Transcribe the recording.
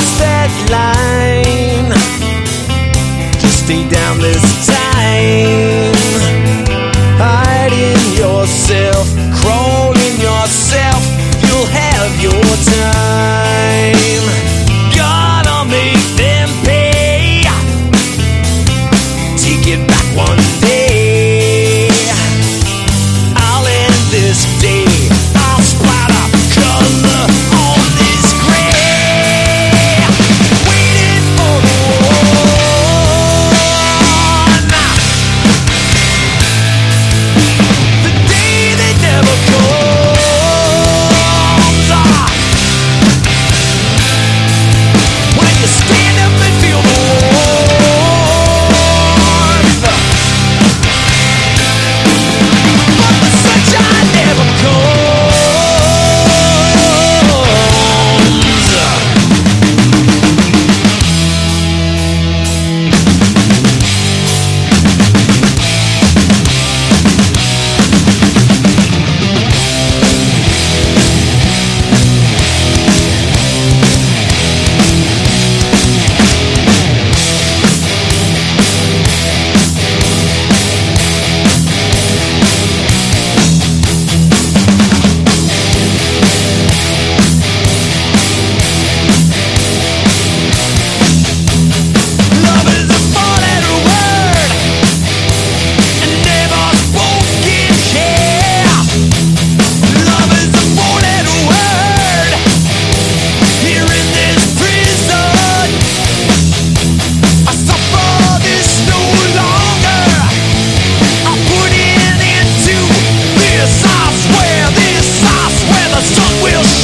cross that line. Just stay down this time. Hiding yourself, crawling yourself, you'll have your time. Gotta make them pay. Take it back one day. I'll end this day. I'll splatter color on this gray. Waiting for the one. The day that never comes. When you stand up and feel the warmth. But the sunshine never comes. Love is a four-letter word, and never spoken here. Love is a four-letter word, here in this prison. I suffer this no longer. I'm putting into this, I swear the sun will shine.